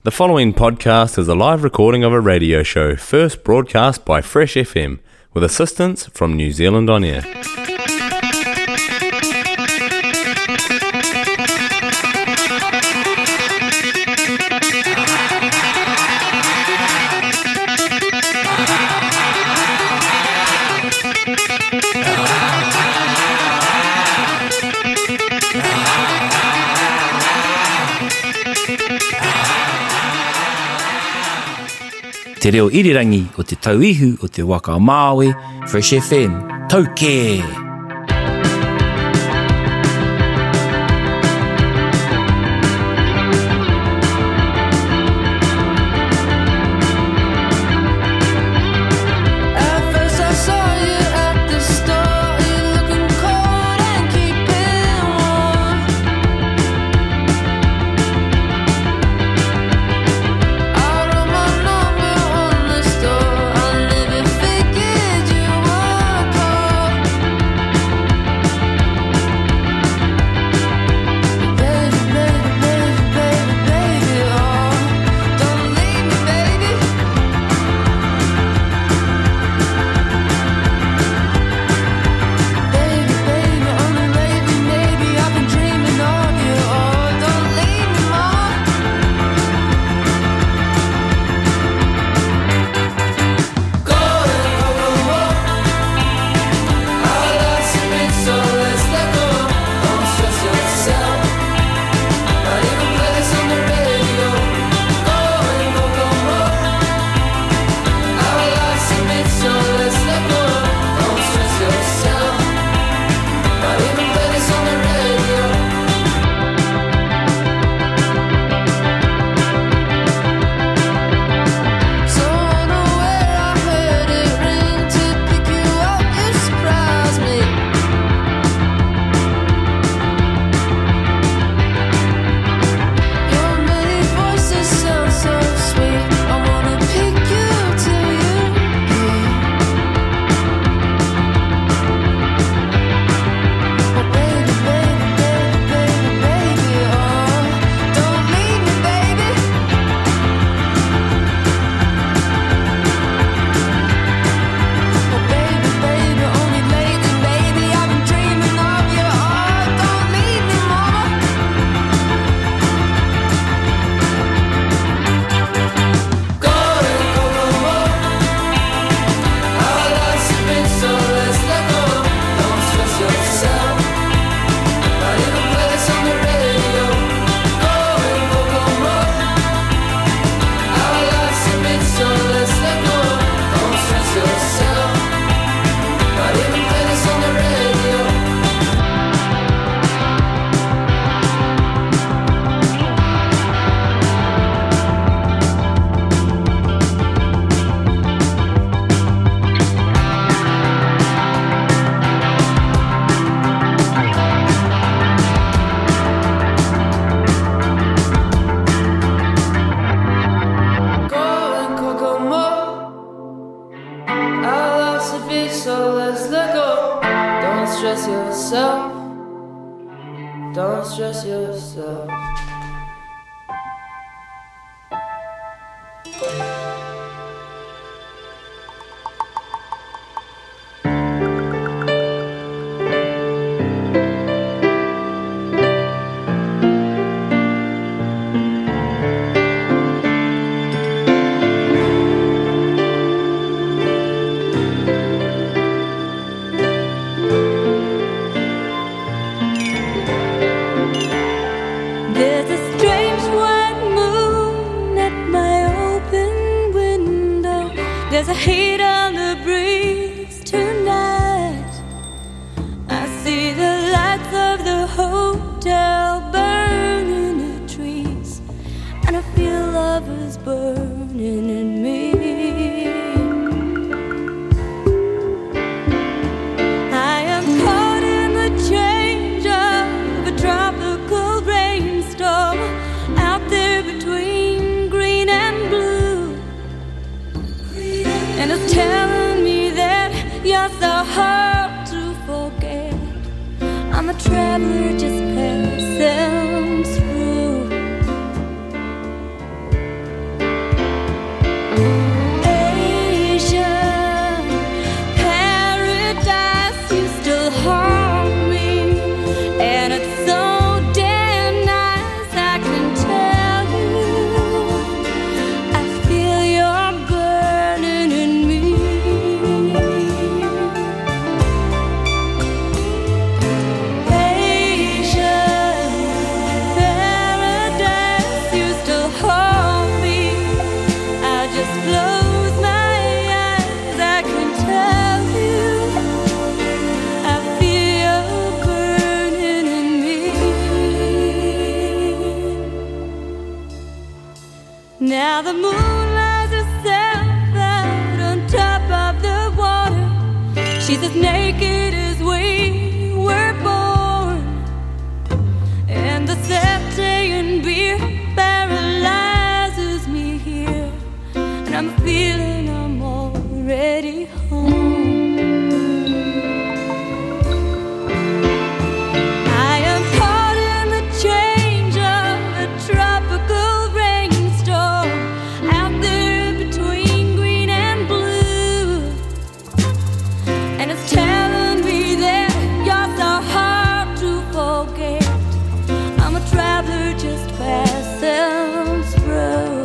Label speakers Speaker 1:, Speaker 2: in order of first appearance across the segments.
Speaker 1: The following podcast is a live recording of a radio show first broadcast by Fresh FM with assistance from New Zealand On Air.
Speaker 2: Te reo irirangi o te tauihu o te waka Māui, Fresh FM, tau kē!
Speaker 3: Traveler just passing through. Now the moon lies herself out on top of the water. She's as naked as we were born. And the Septian beer paralyzes me here. And I'm feeling I'm already home. I am caught in the change of a tropical rainstorm, out there between green and blue. And it's telling me that you're so hard to forget. I'm a traveler just passing through.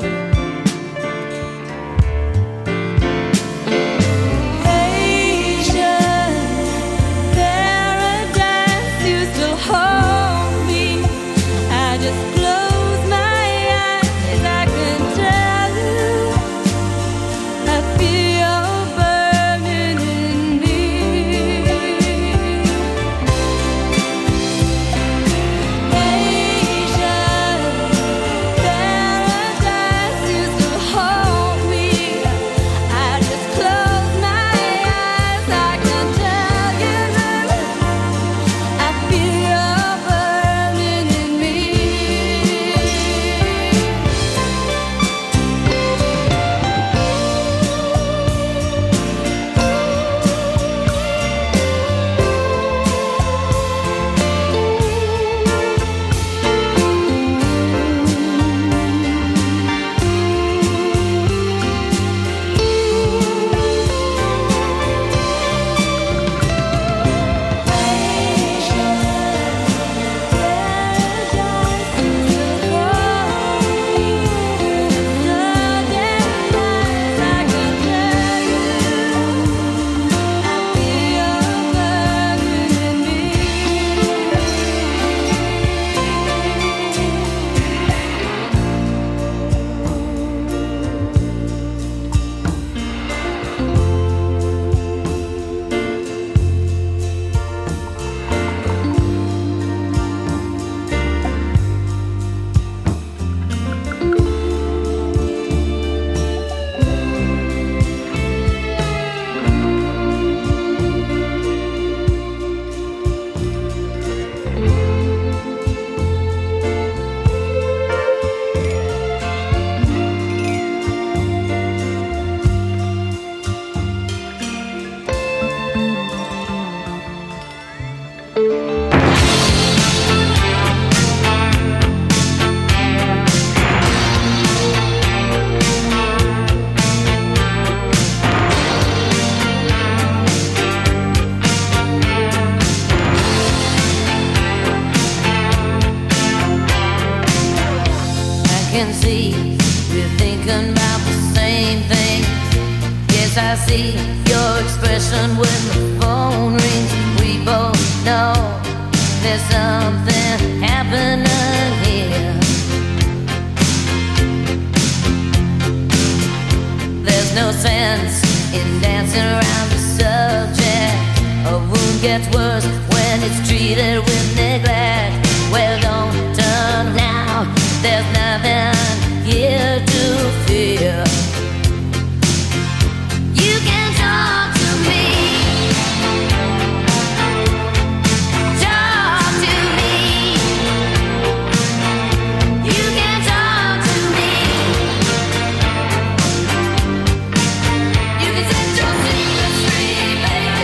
Speaker 4: Can see we're thinking about the same thing. Yes, I see your expression when the phone rings. We both know there's something happening here. There's no sense in dancing around the subject. A wound gets worse when it's treated with neglect. Well, don't turn now. There's nothing here to fear. You can talk to me. Talk to me. You can talk to me. You can set your secrets free, baby.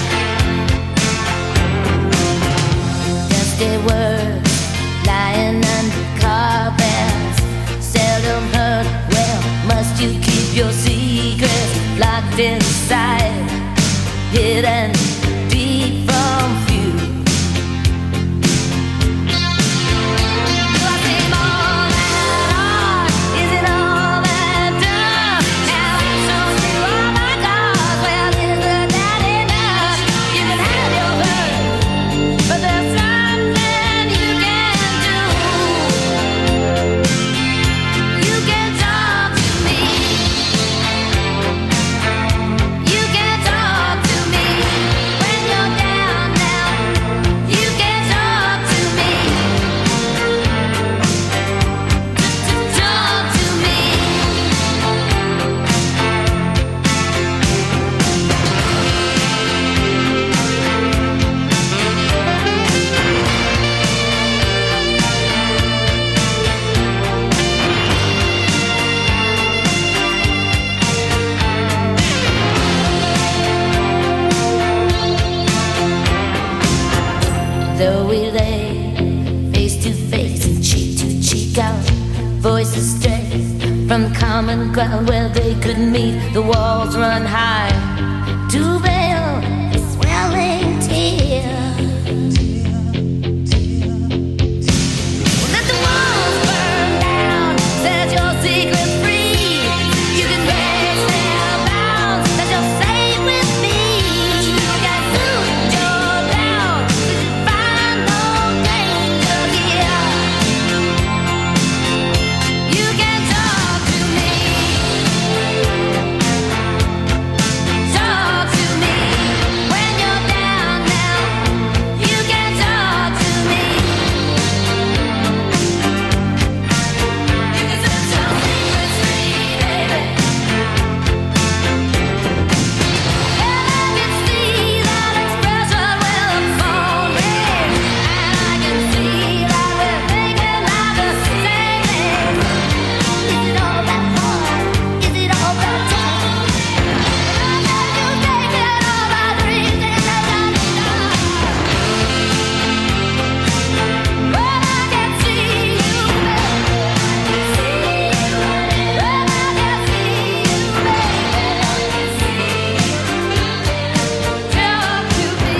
Speaker 4: Dusty words lying under carpets, seldom heard. Well, must you keep your secrets locked inside, hidden deep from view? Do I seem all that hard? Is it all that dumb? Now I show you all my cards. Well, isn't that enough? You can have your hurt, but there's something you can do. You can talk to me. You can talk to me. from the common ground where they could meet. The walls run high to veil the swelling tears. Let the walls burn down, set your secret free. You can break their bounds, that you're safe with me. You can suit your down, find no danger here. You can talk to me. Talk to me when you're down now. You can talk to me. You can set your secrets free, baby. And I can see that expression when the phone rings. And I can see that we're thinking about the same thing. Is it all that hard? Is it all that tough? Can you take it all my dreams and let them die? When I can see you, baby, I can see you. When I can see you, baby, I can see you. Talk to me,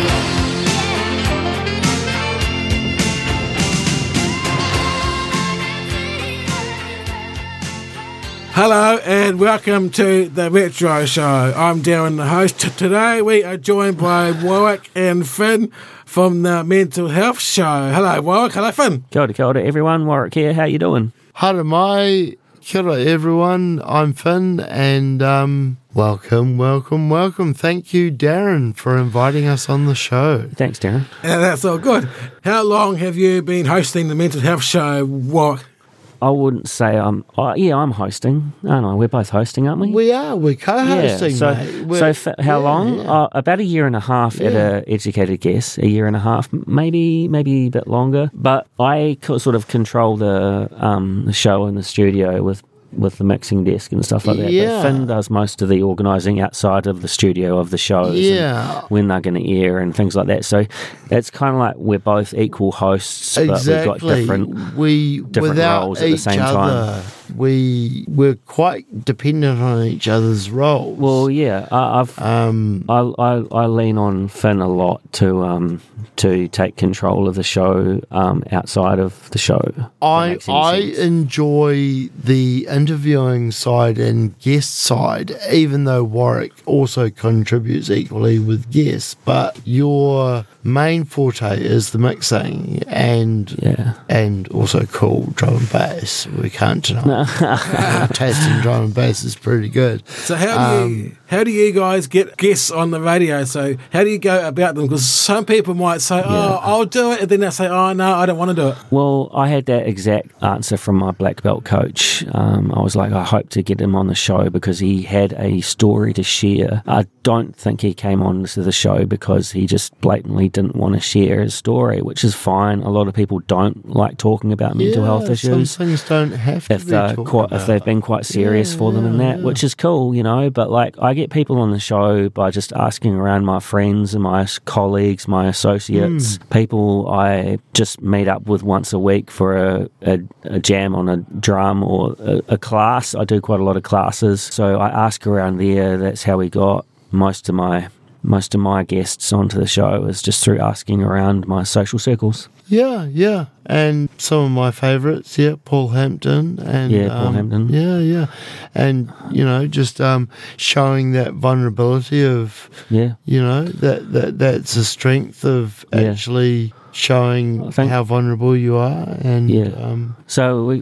Speaker 5: Hello and welcome to the Retro Show. I'm Darren, the host. Today we are joined by Warwick and Finn from the Mental Health Show. Hello Warwick, hello Finn.
Speaker 2: Kia ora everyone, Warwick here, how you doing?
Speaker 6: Hara mai, kia ora everyone, I'm Finn and welcome. Thank you Darren for inviting us on the show.
Speaker 2: Thanks, Darren.
Speaker 5: And that's all good. How long have you been hosting the Mental Health Show, Warwick?
Speaker 2: I wouldn't say I'm hosting, aren't I? We're both hosting, aren't we?
Speaker 6: We're co-hosting,
Speaker 2: so,
Speaker 6: mate. We're-
Speaker 2: how long?
Speaker 6: yeah.
Speaker 2: About a year and a half at
Speaker 6: Yeah.
Speaker 2: a educated guess. A year and a half, maybe a bit longer. But I sort of control the show in the studio with the mixing desk and stuff like that.
Speaker 6: Yeah.
Speaker 2: But Finn does most of the organising outside of the studio of the shows.
Speaker 6: Yeah.
Speaker 2: And when they're going to air and things like that. So it's kind of like we're both equal hosts, but
Speaker 6: Exactly.
Speaker 2: we've got different
Speaker 6: without
Speaker 2: roles at the
Speaker 6: each
Speaker 2: same
Speaker 6: other,
Speaker 2: time.
Speaker 6: We're quite dependent on each other's roles.
Speaker 2: Well, yeah, I lean on Finn a lot to take control of the show outside of the show. if that
Speaker 6: I
Speaker 2: makes any sense.
Speaker 6: enjoy the interviewing side and guest side, even though Warwick also contributes equally with guests. But your main forte is the mixing and also cool drum and bass. We can't deny. Taste in drum and bass is pretty good.
Speaker 5: So how do you guys get guests on the radio? So how do you go about them? Because some people might say, "Oh, I'll do it," and then they say, "Oh no, I don't want to do it."
Speaker 2: Well, I had that exact answer from my black belt coach. I was like, I hope to get him on the show because he had a story to share. I don't think he came on to the show because he just blatantly didn't want to share his story, which is fine. A lot of people don't like talking about mental health issues.
Speaker 6: Some things don't have to
Speaker 2: If
Speaker 6: be
Speaker 2: they're
Speaker 6: talked
Speaker 2: quite,
Speaker 6: about.
Speaker 2: if they've been quite serious for them and that, which is cool, you know. But like, I get people on the show by just asking around my friends and my colleagues, my associates, people I just meet up with once a week for a jam on a drum or a class. I do quite a lot of classes, so I ask around there. That's how we got most of my guests onto the show, is just through asking around my social circles.
Speaker 6: Yeah. And some of my favourites, Paul Hampton. And,
Speaker 2: Paul Hampton.
Speaker 6: Yeah. And, just showing that vulnerability of, that's a strength of actually showing how vulnerable you are. And,
Speaker 2: So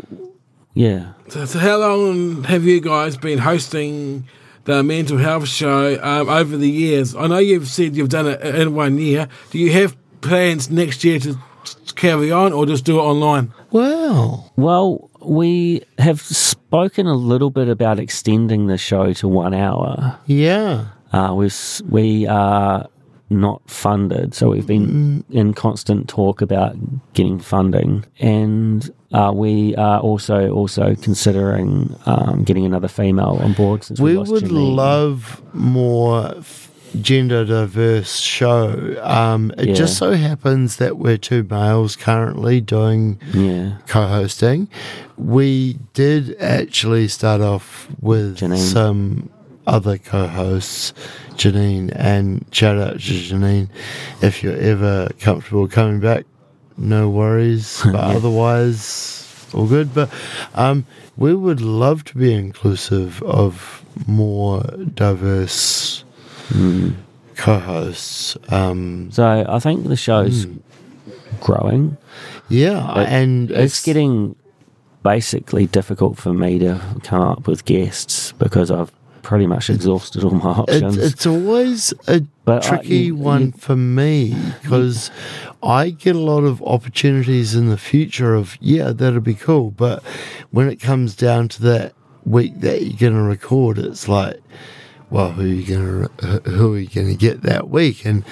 Speaker 5: So how long have you guys been hosting the Mental Health Show over the years? I know you've said you've done it in 1 year. Do you have plans next year to carry on or just do it online?
Speaker 2: Well, we have spoken a little bit about extending the show to 1 hour.
Speaker 6: Yeah.
Speaker 2: We are not funded, so we've been in constant talk about getting funding, and we are also considering getting another female on board. Since we
Speaker 6: We
Speaker 2: lost
Speaker 6: would
Speaker 2: Janine.
Speaker 6: love more gender diverse show. It
Speaker 2: Yeah.
Speaker 6: just so happens that we're two males currently doing
Speaker 2: Yeah.
Speaker 6: co-hosting. We did actually start off with
Speaker 2: Janine.
Speaker 6: some other co-hosts, Janine, and shout out to Janine. If you're ever comfortable coming back, no worries, but otherwise all good. But we would love to be inclusive of more diverse co-hosts.
Speaker 2: So I think the show's growing.
Speaker 6: Yeah, and
Speaker 2: It's getting basically difficult for me to come up with guests because I've pretty much exhausted all my options.
Speaker 6: It's always a
Speaker 2: But
Speaker 6: tricky one for me because I get a lot of opportunities in the future of, yeah, that'll be cool. But when it comes down to that week that you're going to record, it's like, well, who are you going to get that week? And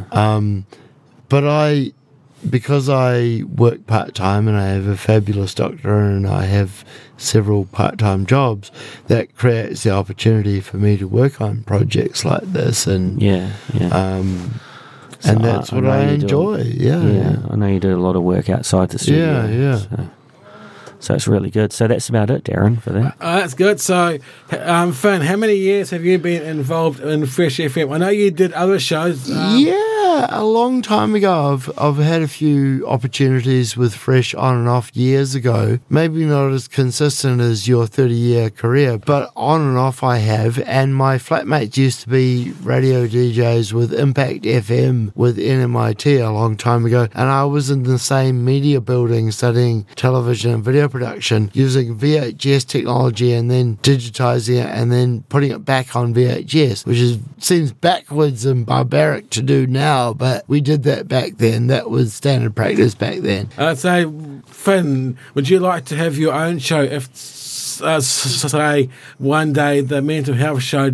Speaker 6: but because I work part-time and I have a fabulous doctor and I have several part-time jobs, that creates the opportunity for me to work on projects like this. And
Speaker 2: yeah. So
Speaker 6: and that's what
Speaker 2: know
Speaker 6: I
Speaker 2: you do-
Speaker 6: enjoy. Yeah.
Speaker 2: I know you do a lot of work outside the studio.
Speaker 6: Yeah.
Speaker 2: So it's really good. So that's about it, Darren, for that.
Speaker 5: That's good. So, Finn, how many years have you been involved in Fresh FM? I know you did other shows.
Speaker 6: Yeah, a long time ago. I've had a few opportunities with Fresh on and off years ago. Maybe not as consistent as your 30-year career, but on and off I have. And my flatmates used to be radio DJs with Impact FM with NMIT a long time ago. And I was in the same media building studying television and video production using VHS technology and then digitizing it and then putting it back on VHS, which seems backwards and barbaric to do now, but we did that back then. That was standard practice back then.
Speaker 5: So, Finn, would you like to have your own show if, say, one day the mental health show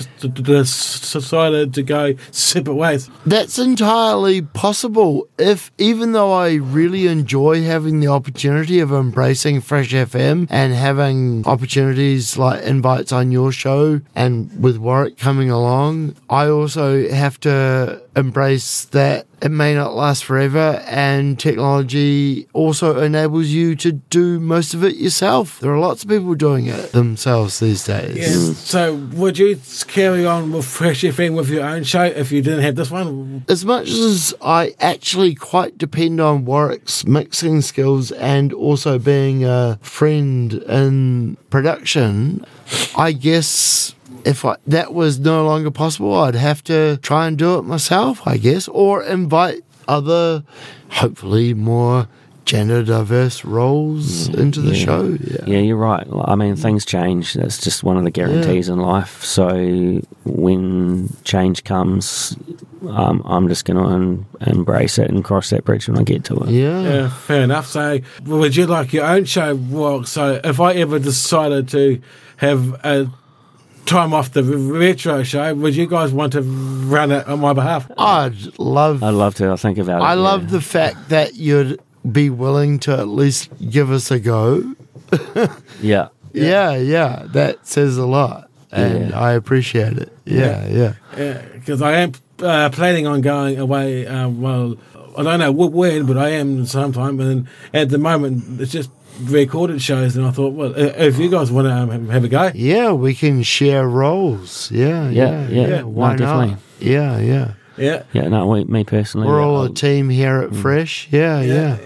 Speaker 5: decided to go separate ways?
Speaker 6: That's entirely possible. Even though I really enjoy having the opportunity of embracing Fresh FM and having opportunities like invites on your show and with Warwick coming along, I also have to embrace that it may not last forever, and technology also enables you to do most of it yourself. There are lots of people doing it themselves these days.
Speaker 5: Yes. So, would you carry on with Fresh FM with your own show if you didn't have this one?
Speaker 6: As much as I actually quite depend on Warwick's mixing skills and also being a friend in production, I guess if that was no longer possible, I'd have to try and do it myself, I guess, or invite other, hopefully more gender diverse roles into the show.
Speaker 2: Yeah, you're right. I mean, things change. That's just one of the guarantees in life. So when change comes, I'm just going to embrace it and cross that bridge when I get to it.
Speaker 6: Yeah.
Speaker 5: Fair enough. So, would you like your own show? Well, so if I ever decided to have a time off the retro show, would you guys want to run it on my behalf?
Speaker 6: I'd love
Speaker 2: to. I think about it.
Speaker 6: I love the fact that you'd be willing to at least give us a go.
Speaker 2: Yeah.
Speaker 6: Yeah. That says a lot. And I appreciate it. Yeah.
Speaker 5: Because I am planning on going away. Well, I don't know when, but I am sometime. And at the moment, it's just recorded shows. And I thought, well, if you guys want to have a go,
Speaker 6: Yeah, we can share roles. Yeah. Why
Speaker 2: No, definitely.
Speaker 6: not? Yeah.
Speaker 5: yeah.
Speaker 2: Yeah, no, me personally.
Speaker 6: We're all a team here at Fresh. Yeah.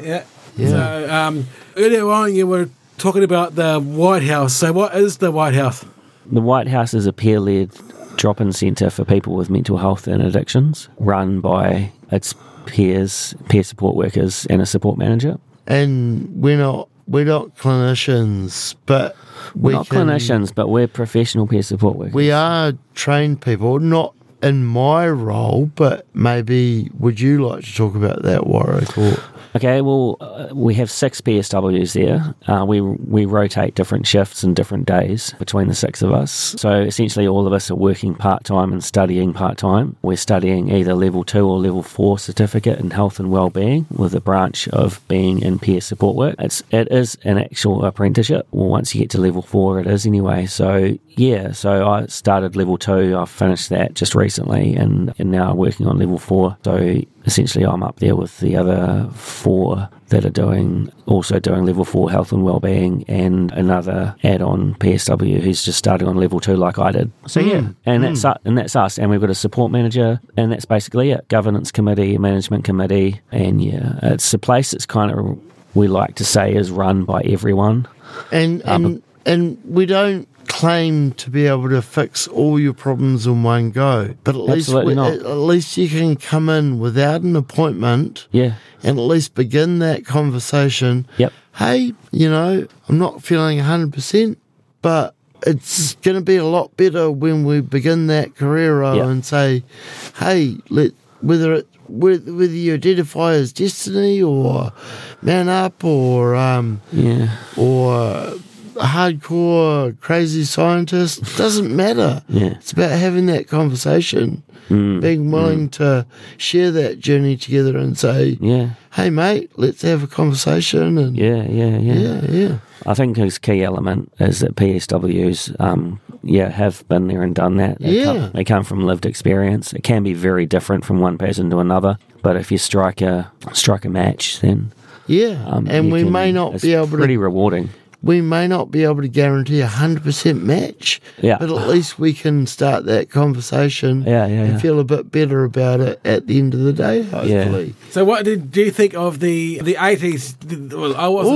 Speaker 5: So earlier on, you were talking about the White House. So what is the White House?
Speaker 2: The White House is a peer-led drop-in centre for people with mental health and addictions, run by its peers, peer support workers, and a support manager.
Speaker 6: And we're not clinicians, but
Speaker 2: We're not clinicians, but we're professional peer support workers.
Speaker 6: We are trained people, not in my role, but maybe would you like to talk about that, Warwick? Or
Speaker 2: Okay, well, we have 6 PSWs there. We rotate different shifts and different days between the 6 of us. So essentially all of us are working part-time and studying part-time. We're studying either level 2 or level 4 certificate in health and wellbeing with a branch of being in peer support work. It is an actual apprenticeship. Well, once you get to level 4, it is anyway. So yeah, so I started level 2. I finished that just recently and now working on level 4. So essentially I'm up there with the other 4 that are also doing level 4 health and wellbeing, and another add-on PSW who's just starting on level 2 like I did. So yeah, and that's us, and we've got a support manager, and that's basically it. Governance committee, management committee, and yeah, it's a place that's kind of, we like to say, is run by everyone.
Speaker 6: And we don't claim to be able to fix all your problems in one go, but at least you can come in without an appointment,
Speaker 2: Yeah.
Speaker 6: and at least begin that conversation.
Speaker 2: Yep.
Speaker 6: Hey, I'm not feeling 100%, but it's going to be a lot better when we begin that career
Speaker 2: Yep.
Speaker 6: and say, hey, whether you identify as destiny or man up or hardcore crazy scientist, doesn't matter.
Speaker 2: Yeah.
Speaker 6: It's about having that conversation, being willing to share that journey together and say, hey mate, let's have a conversation. And yeah.
Speaker 2: I think his key element is that PSWs have been there and done that. They come from lived experience. It can be very different from one person to another, but if you strike a match, then
Speaker 6: and we may not be able to,
Speaker 2: pretty rewarding.
Speaker 6: we may not be able to guarantee a 100% match, but at least we can start that conversation and feel a bit better about it at the end of the day, hopefully.
Speaker 5: So what do you think of the 80s? Well,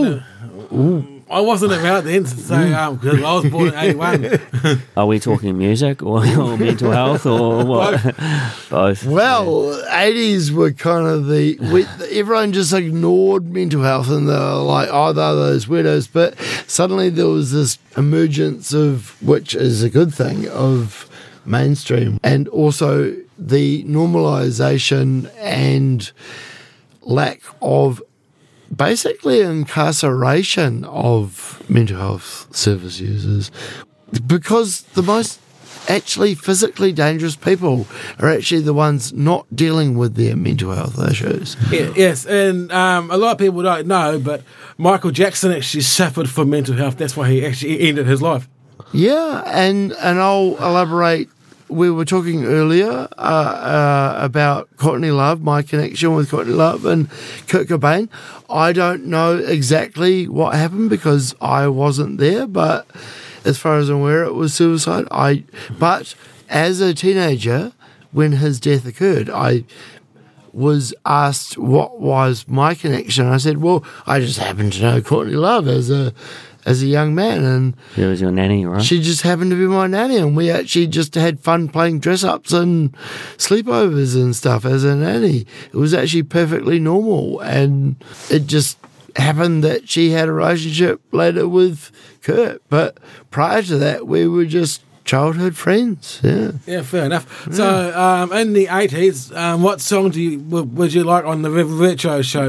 Speaker 5: I wasn't around then, so because I was born in 81.
Speaker 2: Are we talking music or mental health or what? Both.
Speaker 6: Well, 80s were kind of everyone just ignored mental health and they were like, oh, they're those weirdos. But suddenly there was this emergence of, which is a good thing, of mainstream, and also the normalisation and lack of basically incarceration of mental health service users, because the most actually physically dangerous people are actually the ones not dealing with their mental health issues.
Speaker 5: Yes, and a lot of people don't know, but Michael Jackson actually suffered from mental health. That's why he actually ended his life.
Speaker 6: Yeah, and I'll elaborate. We were talking earlier about Courtney Love, my connection with Courtney Love and Kurt Cobain. I don't know exactly what happened because I wasn't there, but as far as I'm aware, it was suicide. But as a teenager, when his death occurred, I was asked what was my connection. I said, well, I just happened to know Courtney Love as a young man, and
Speaker 2: She was your nanny, right?
Speaker 6: she just happened to be my nanny, and we actually just had fun playing dress-ups and sleepovers and stuff as a nanny. It was actually perfectly normal, and it just happened that she had a relationship later with Kurt, but prior to that, we were just childhood friends.
Speaker 5: Yeah, fair enough. So, in the 80s, what song would you like on the retro show?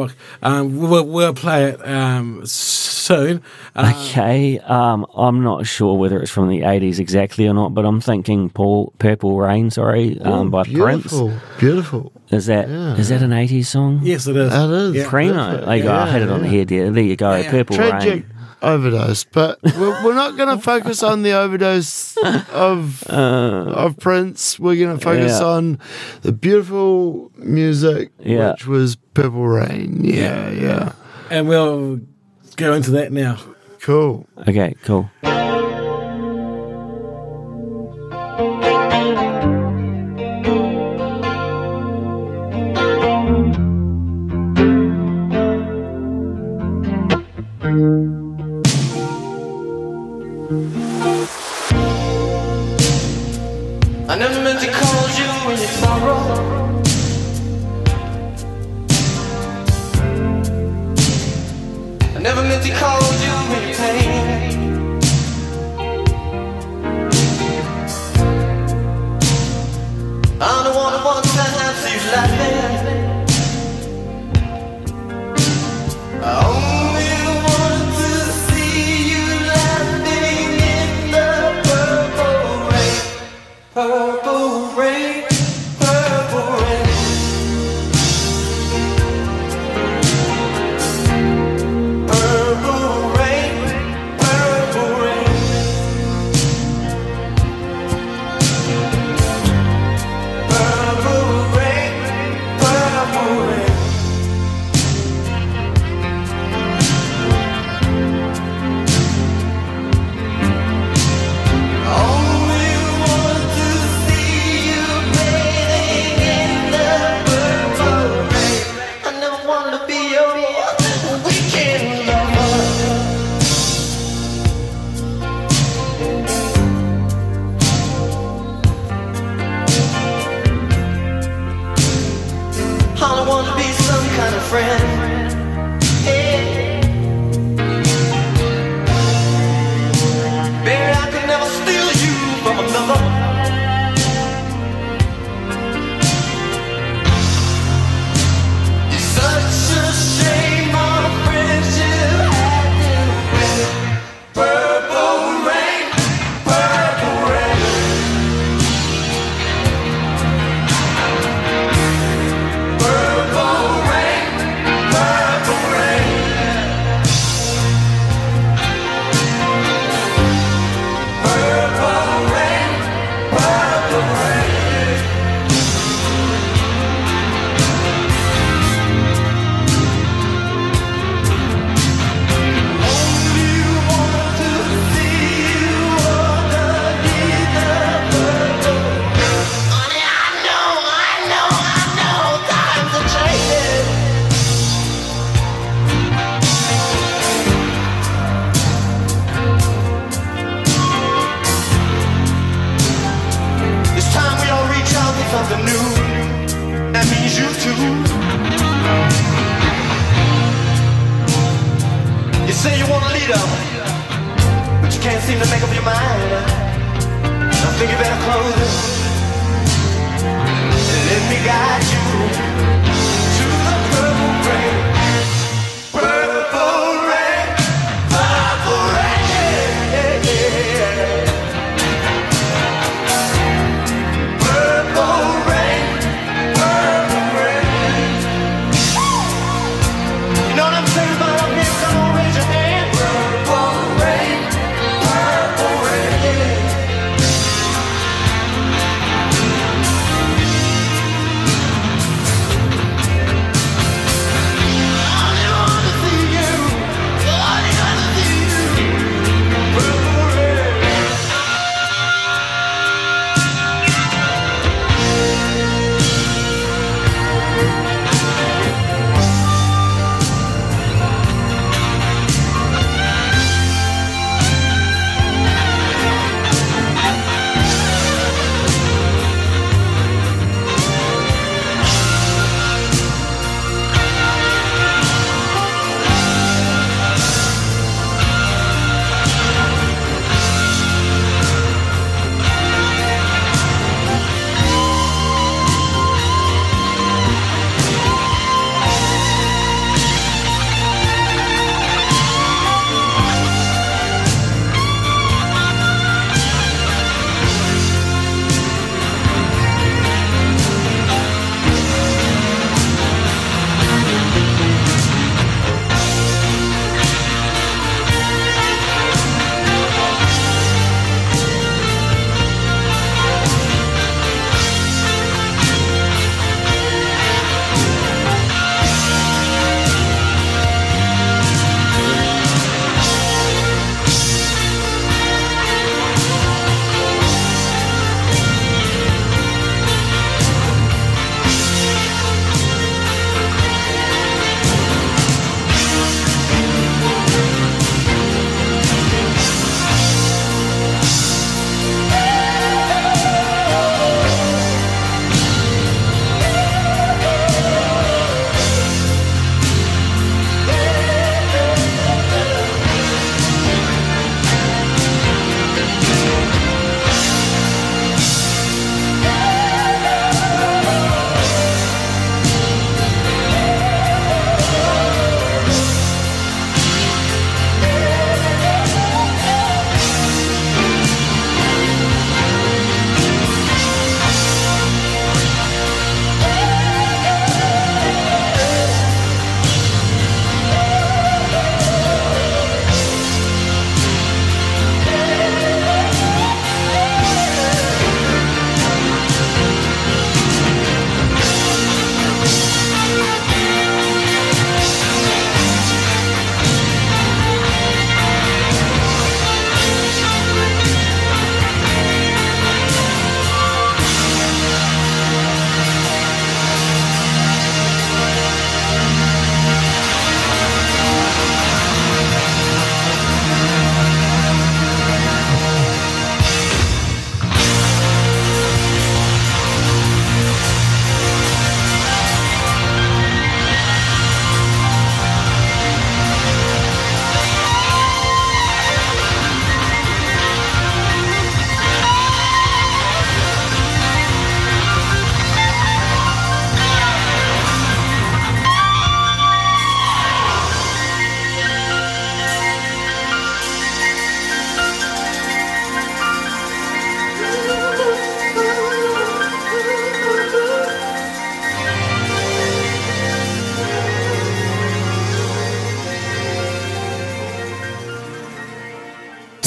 Speaker 5: We'll play it soon.
Speaker 2: Okay, I'm not sure whether it's from the 80s exactly or not, but I'm thinking Purple Rain, by Prince.
Speaker 6: Beautiful.
Speaker 2: Is that an 80s song?
Speaker 5: Yes, it is.
Speaker 6: It is.
Speaker 5: Yeah.
Speaker 2: Primo. There you go. I had it on the head there. There you go.
Speaker 5: Yeah.
Speaker 2: Purple
Speaker 6: Tragic
Speaker 2: Rain.
Speaker 6: overdose, but we're not going to focus on the overdose of Prince. We're going to focus on the beautiful music, which was Purple Rain. Yeah.
Speaker 5: And we'll go into that now.
Speaker 6: Cool.
Speaker 2: Okay, cool.
Speaker 7: I never meant to call you when you sorrow. I never meant to call you when you pain. I don't wanna see you laughing.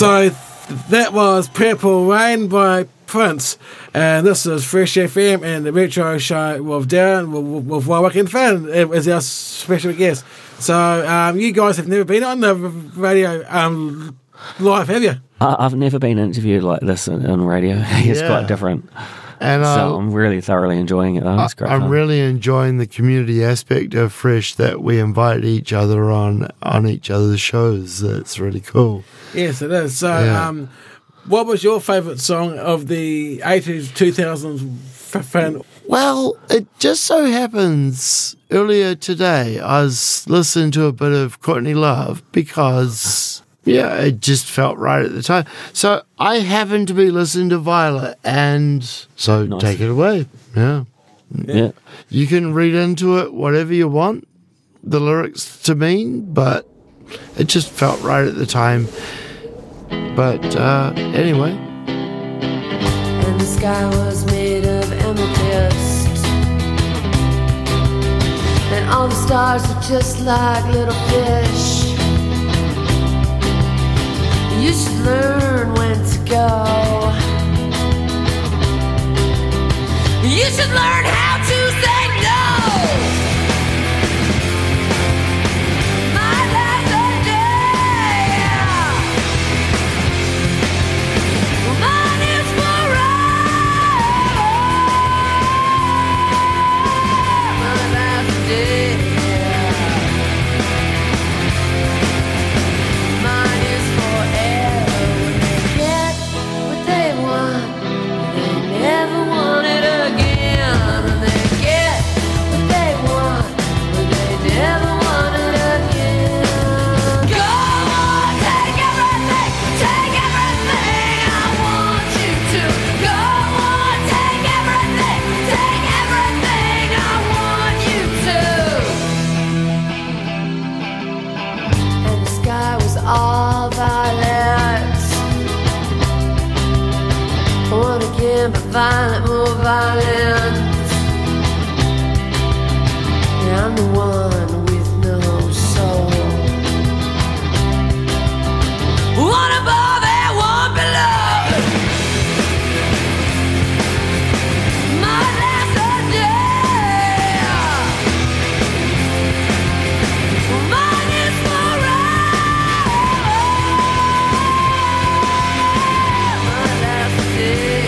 Speaker 5: So that was Purple Rain by Prince. And this is Fresh FM and the Retro Show with Darren, with Warwick and Finn as our special guest. So you guys have never been on the radio live, have you?
Speaker 2: I've never been interviewed like this on radio. It's
Speaker 6: Yeah.
Speaker 2: quite different.
Speaker 6: And
Speaker 2: So I'm really thoroughly enjoying it, though. It's great
Speaker 6: I'm
Speaker 2: fun.
Speaker 6: really enjoying the community aspect of Fresh, that we invite each other on each other's shows. It's really cool.
Speaker 5: Yes, it is. So
Speaker 6: Yeah.
Speaker 5: what was your favourite song of the 80s, 2000s, Finn?
Speaker 6: Well, it just so happens earlier today I was listening to a bit of Courtney Love because, yeah, it just felt right at the time. So I happened to be listening to Violet, and so
Speaker 2: Nice.
Speaker 6: take it away. Yeah.
Speaker 2: Yeah.
Speaker 6: You can read into it whatever you want, the lyrics to mean, but it just felt right at the time. But anyway.
Speaker 8: And the sky was made of amethyst, and all the stars were just like little fish. You should learn when to go. You should learn how to say no. My last day, mine is forever. My last day, mine is forever. When they get what they want, they never want it again. When they get what they want, but they never want it again. Go on, take everything I want you to. Go on, take everything I want you to. And the sky was all violet. One again, but violent, more violent. Yeah, I'm the one with no soul. One above and one below. My last day, mine is forever. My last day,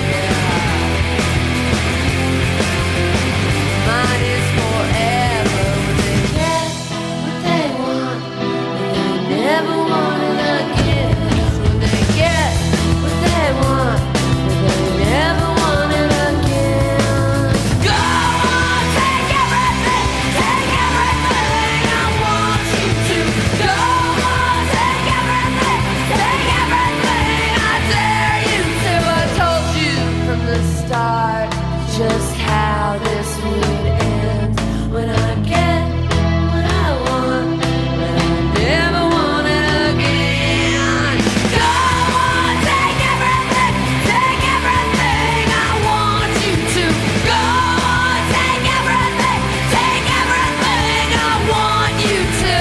Speaker 8: mine is forever. When they get what they want, and they never want it again. When they get what they want, and they never want it again. Go on, take everything I want you to. Go on, take everything I dare you to. I told you from the start just how this would end. When I get what I want, but I never want it again. Go on, take everything I want you to. Go on, take everything I want you to.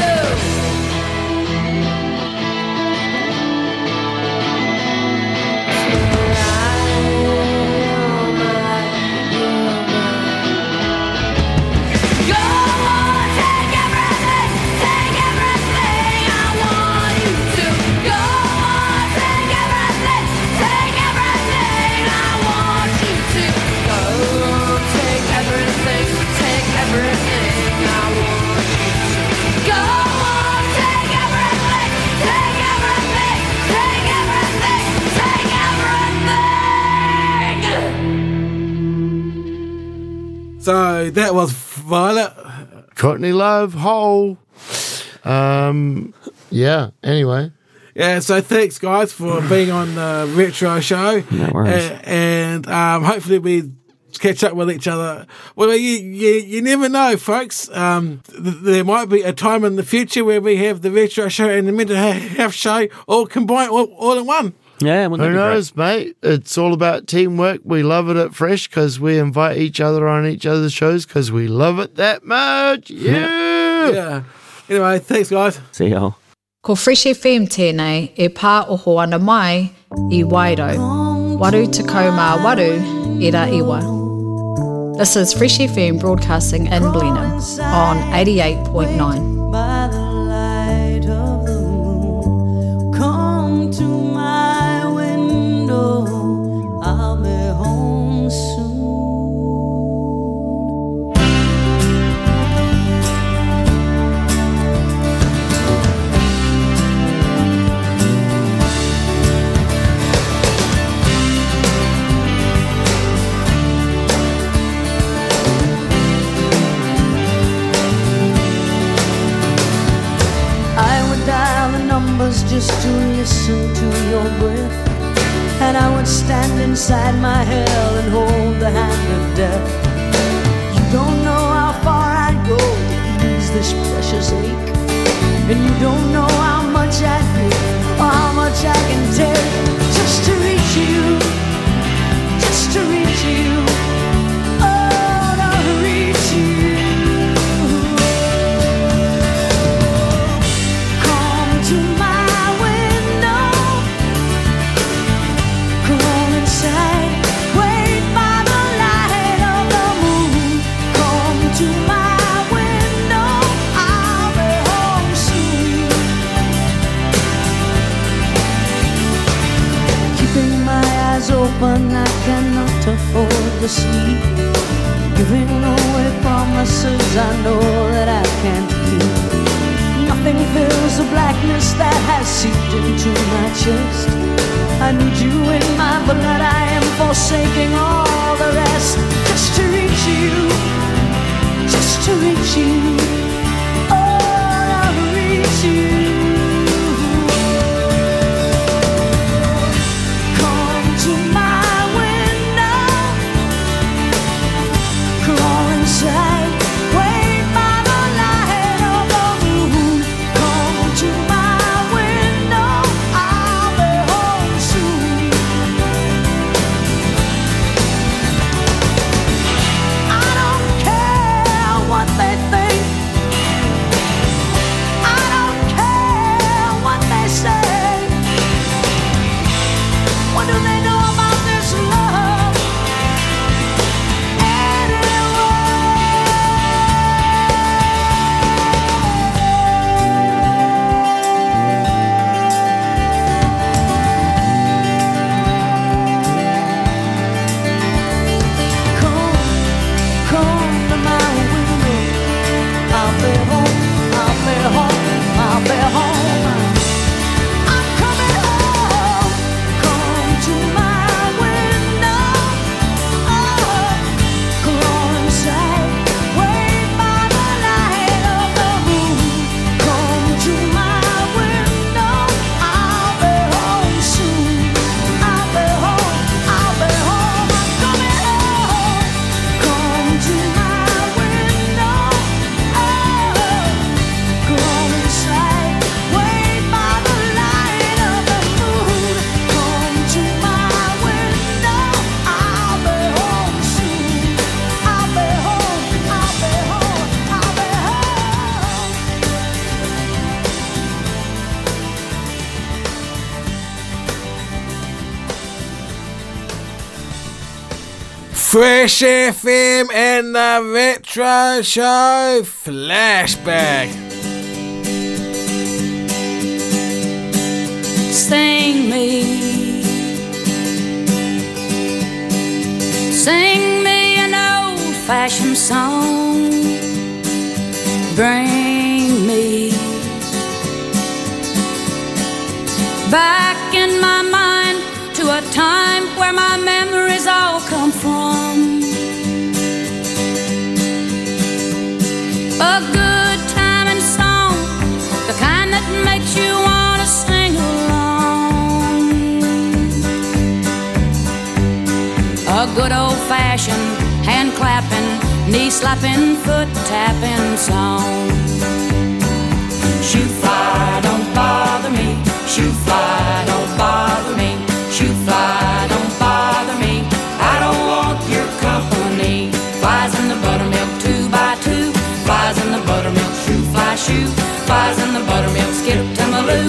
Speaker 8: Go on, take everything I want you to. Go on, take everything I want you to. Go on, take everything I want you to. Go on, take everything
Speaker 5: So that was Violet.
Speaker 6: Courtney Love, Hole. Yeah, anyway.
Speaker 5: Yeah, so thanks, guys, for being on the Retro Show.
Speaker 2: No worries.
Speaker 5: And hopefully we catch up with each other. Well, you never know, folks. There might be a time in the future where we have the Retro Show and the Mental Health Show all combined, all in one.
Speaker 2: Yeah, wouldn't
Speaker 6: Who
Speaker 2: that be great?
Speaker 6: knows, mate? It's all about teamwork. We love it at Fresh because we invite each other on each other's shows because we love it that much. Yeah.
Speaker 5: Yeah. Anyway, thanks, guys.
Speaker 2: See y'all.
Speaker 9: Ko Fresh FM tēnei e pā oho ana mai I Wairo. Waru Takoma Waru Era Iwa. This is Fresh FM broadcasting in Blenheim on 88.9.
Speaker 3: By the light of the moon, come to my window. I'll be home soon. Just to listen to your breath, and I would stand inside my hell and hold the hand of death. You don't know how far I'd go to ease this precious ache, and you don't know how much I'd give or how much I can take just to reach you, just to reach you, oh, to reach you. Come to my open, I cannot afford to sleep, giving away promises I know that I can't keep. Nothing fills the blackness that has seeped into my chest. I need you in my blood, I am forsaking all the rest, just to reach you, just to reach you, oh, I'll reach you.
Speaker 5: Fresh FM and the Retro Show Flashback.
Speaker 3: Sing me an old-fashioned song. Bring me back in my mind to a time where my memories all come from. A good time and song, the kind that makes you want to sing along. A good old-fashioned hand-clapping, knee-slapping, foot-tapping song. Shoot fly, don't bother me. Shoot fly, don't bother me. Shoot fly, don't bother me. I don't want your company. Flies in the buttermilk 2x2. Flies in the buttermilk, shoot fly, shoot. Flies in the buttermilk, skip to my loo.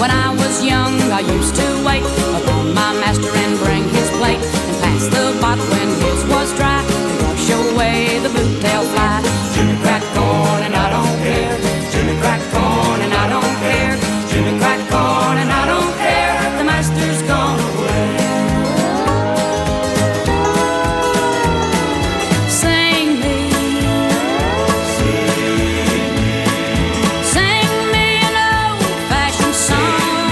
Speaker 3: When I was young, I used to wait upon my master and bring his plate and pass the bottle when his was dry and wash away the boot tail fly. Jimmy crack corn and I don't care. Jimmy crack corn and I don't care. Jimmy crack corn and I don't care. The master's gone away. Sing me an old-fashioned song.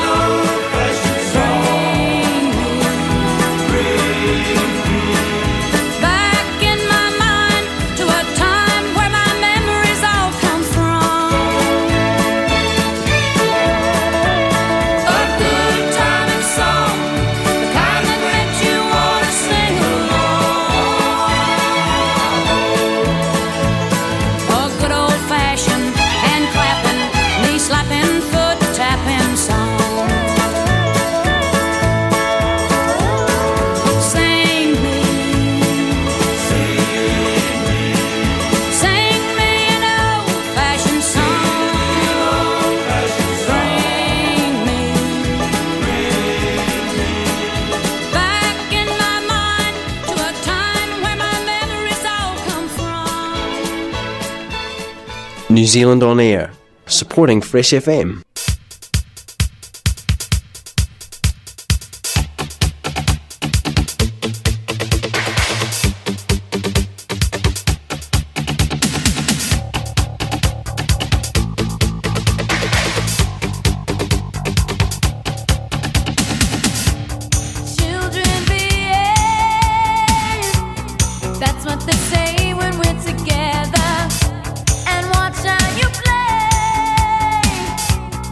Speaker 3: Back in my mind to a time where my memories all come from. A good time and song, the kind that makes you want to sing along. A good old-fashioned hand clapping, knee slapping, foot tapping song. Sing me an old-fashioned song. Bring me back in my mind to a time where my memories all come from.
Speaker 10: New Zealand On Air, supporting Fresh FM.
Speaker 8: Children behave. That's what they say when we're together. And watch how you play.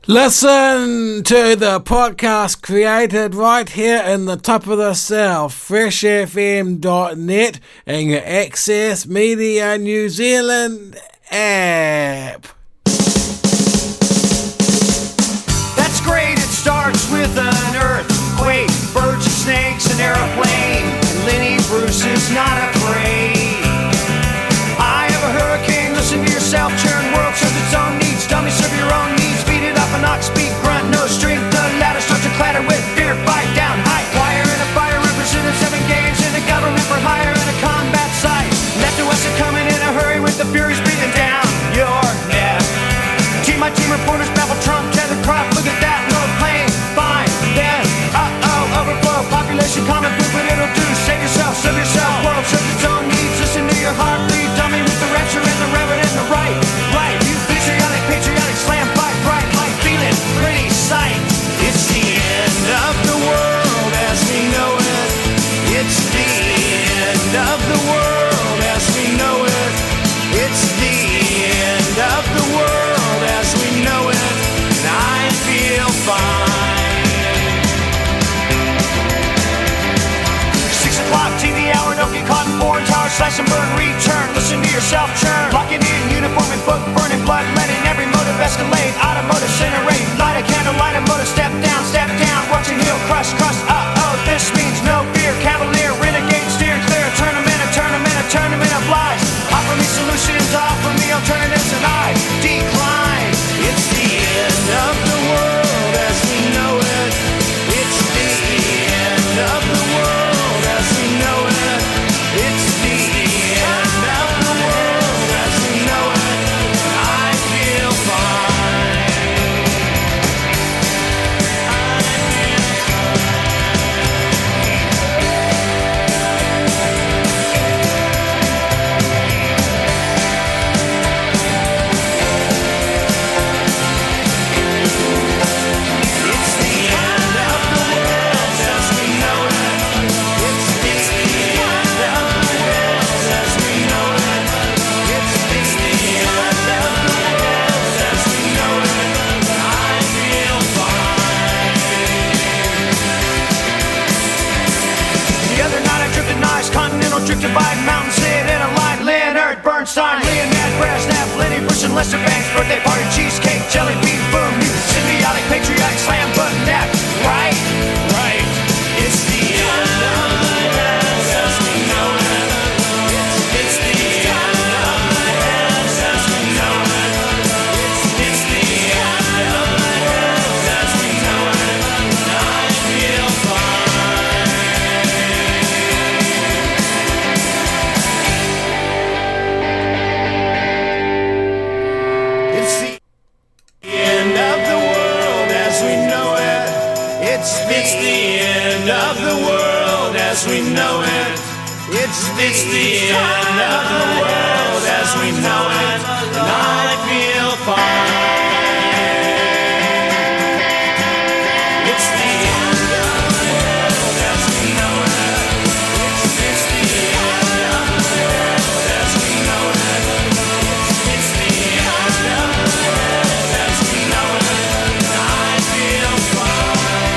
Speaker 5: Listen to the podcast created right here in the top of the south, freshfm.net, and your Access Media New Zealand app.
Speaker 11: That's great, it starts with an earthquake, birds and snakes, an airplane, and Lenny Bruce is not afraid. I have a hurricane, listen to yourself, churn, world serves its own needs, dummy serve your own needs, beat it up an ox, speak, grunt, no strength, the ladder starts to clatter with fear, fight down, high wire and a fire, represented 7 games in the government for hire in a combat site, left to us are coming in a hurry with the furies breathing down your neck. Team by team reporters baffle Trump, tether crop, look at that, no plane, fine, then, overflow, population common food, but it'll do, save yourself, serve yourself, world serves its own needs, listen to your heart, bleed, dummy with the rapture and the reverend and the right, you patriotic, slam, fight, bright, light, feeling, pretty sight, it's the end of the world as we know it, it's the end of the world as we know it, it's the end of the world as we know it, and I feel fine. 6 o'clock TV hour, don't get caught in foreign towers, slash and burn, return, listen to yourself churn, locking in uniform and book, burning blood, letting every motive escalate, automotive incinerate, light a candle, light a motor, step down, watching heel crush, this means no fear, cavalier, renegade, steer clear, tournament of lies, offer me solutions, offer me alternatives, and I decline. It's the end of the world as we know it, it's the end of the world as we know it, it's the end of the world as we know it, and I feel fine. Continental drip divide, mountain sit in a line, Leonard Bernstein, Leonid Brezhnev, Lenny Bruce and Lester Banks, birthday party, cheesecake, jelly bean, boom, you symbiotic, patriotic, slam button, that, right, it's the end of the world as we know it, it's the end of the world as we know it, it's the end of the world as we know it, and I feel fine. It's the end of the world as we know it. It's the end of the world as we know it. And I feel fine. It's the end of the world as we know it. It's the end of the world as we know it. It's the end of the world as we know it. And I feel fine.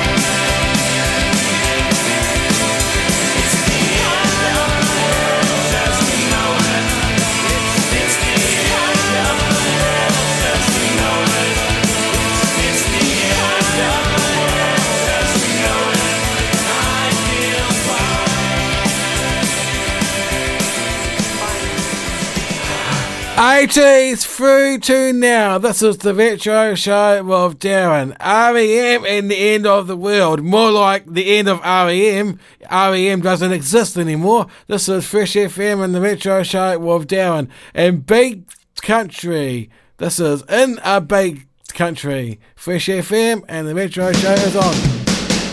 Speaker 5: '80s through to now. This is the Retro Show with Darren. R.E.M. and the end of the world. More like the end of R.E.M. R.E.M. doesn't exist anymore. This is Fresh FM and the Retro Show with Darren. And Big Country. This is In a Big Country. Fresh FM and the Retro Show is on.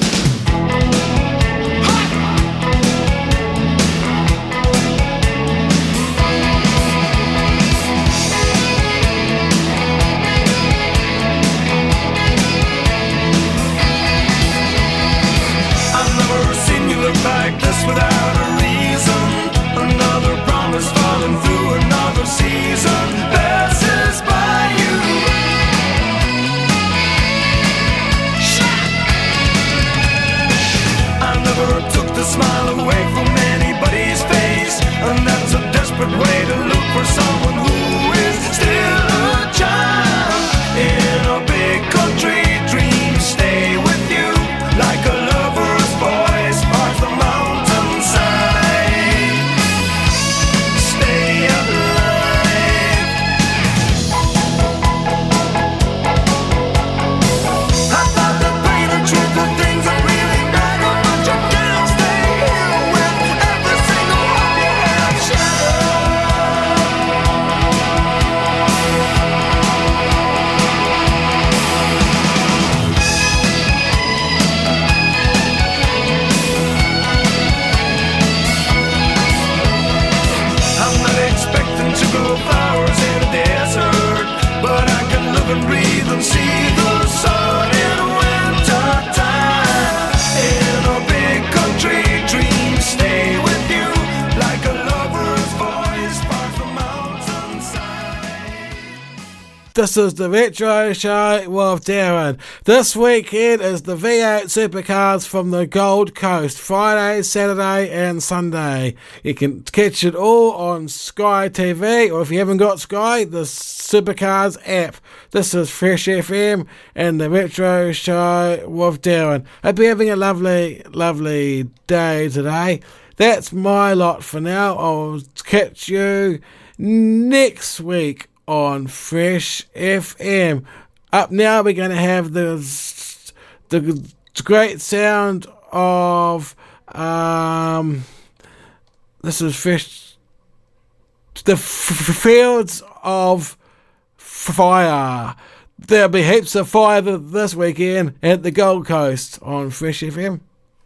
Speaker 11: Like this without a reason, another promise falling through another season passes by you. smile away from anybody's face. And that's a desperate way to look for someone who is still a child in a big country. Dreams stay with you like a lover's voice parts the mountainside. Stay alive. I thought that pain and truth were things that really matter, but you can't stay here with every single one you have I'm not expecting to grow flowers in a desert, but I can live and breathe and see the sun in winter time. In a big country, dreams stay with you like a lover's voice parts the mountainside.
Speaker 5: This is the Retro Show with Darren. This weekend is the V8 Supercars from the Gold Coast, Friday, Saturday and Sunday. You can catch it all on Sky TV, or if you haven't got Sky, the Supercars app. This is Fresh FM and the Retro Show with Darren. Hope you're having a lovely, lovely day today. That's my lot for now. I'll catch you next week on Fresh FM. Up now, we're going to have the great sound of this is Fresh, the Fields of Fire. There'll be heaps of fire this weekend at the Gold Coast on Fresh FM.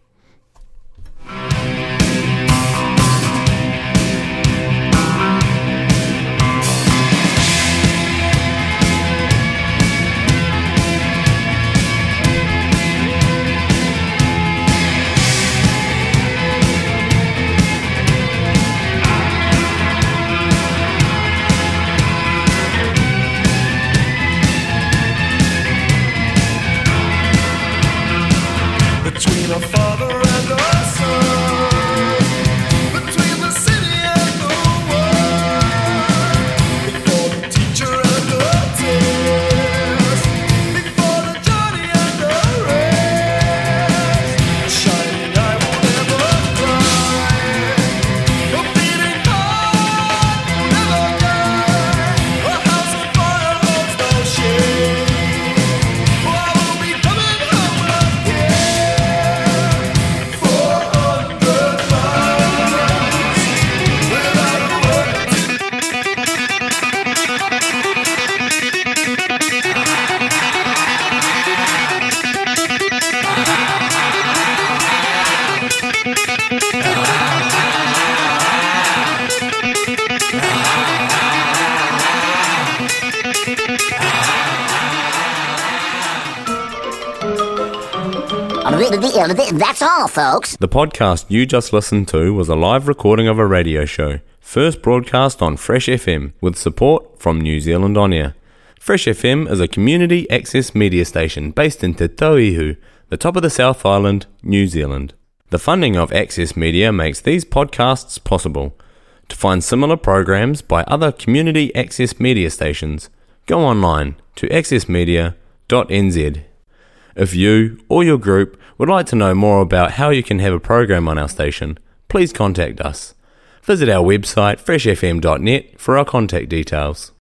Speaker 11: Between a father and a son, between the city and the world, before the teacher and the test, before the journey and the rest, a shining eye will never cry, a beating heart will never die, a house of fire holds no shame. Oh, I will be coming home again.
Speaker 12: That's all, folks.
Speaker 1: The podcast you just listened to was a live recording of a radio show, first broadcast on Fresh FM with support from New Zealand On Air. Fresh FM is a community access media station based in Te Tauihu, the top of the South Island, New Zealand. The funding of Access Media makes these podcasts possible. To find similar programs by other community access media stations, go online to accessmedia.nz. If you or your group would like to know more about how you can have a program on our station, please contact us. Visit our website freshfm.net for our contact details.